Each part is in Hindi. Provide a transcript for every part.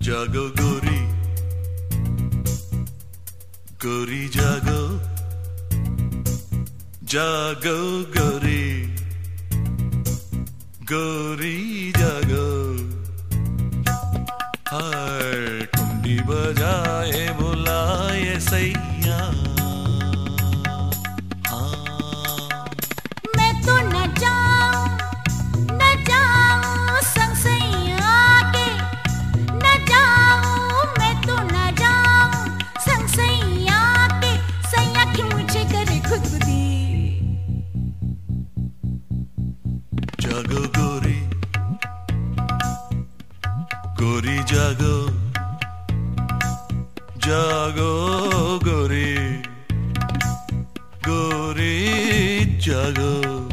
जागो गोरी गोरी जागो जागो गोरी गोरी जागो हाय कुंडी बजाए बुलाए सैया जागो गोरी गोरी जागो जागो गोरी गोरी जागो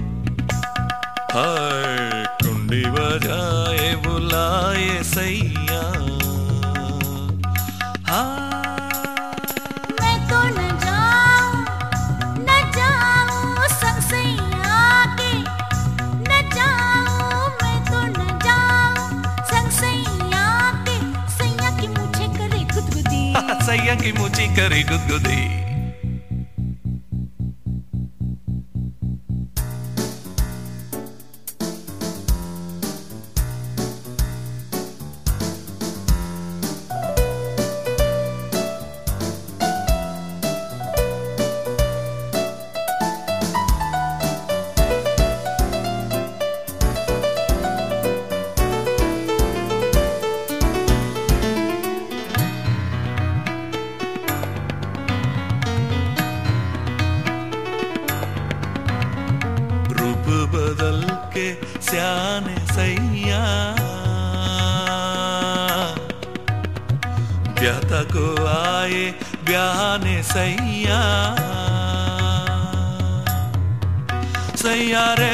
हाय कुंडी बजाए बुलाए सैया सैया की मुझी करी गुदगुदी बदल के स्याने सैया ब्याता को आए ब्याने सैया सैया रे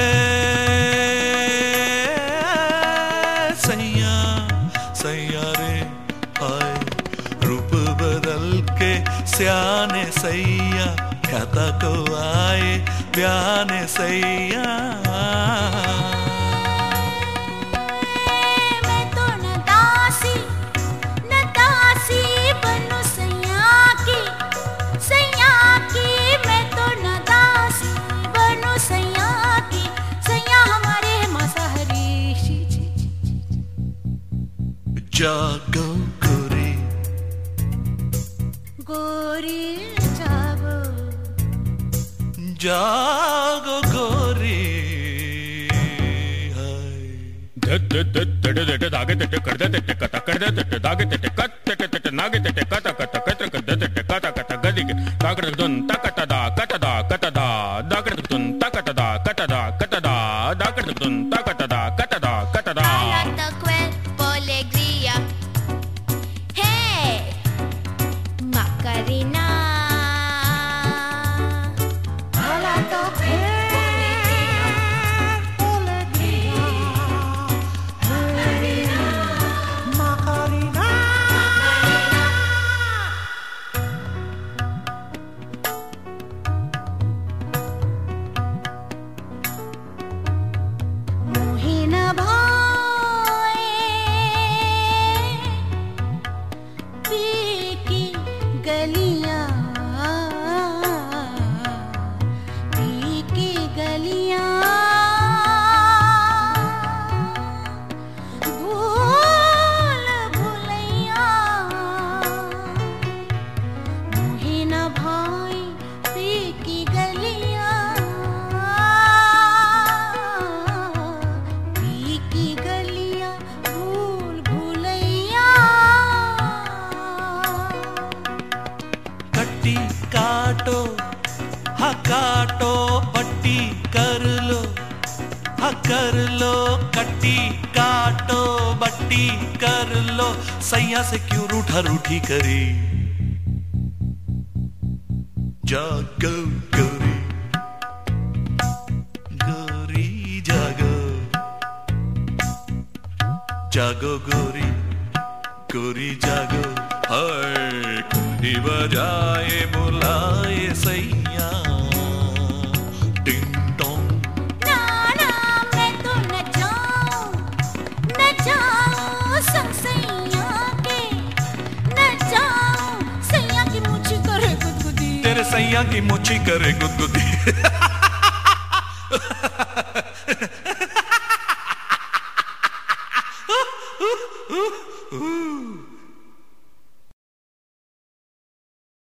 सैया सैया रे आए रूप बदल के स्याने सैया ब्याता को आए ब्याने सैया मैं तो न दासी बनूं सैया की मैं तो न दासी बनूं सैया की सैया हमारे मांसाहारी जागो गोरी गोरी जागो जागो गोरी काटो हा काटो पट्टी कर लो कट्टी काटो बट्टी कर लो सैया से क्यों रूठा रूठी करी जागो गोरी गोरी जागो जागो गोरी गोरी जागो हाय कुंडी बजाए बुलाए सैया टिंग टोंग ना ना मैं तो न जाऊं संग सैया के सैया की मुच्छी करे गुदगुदी।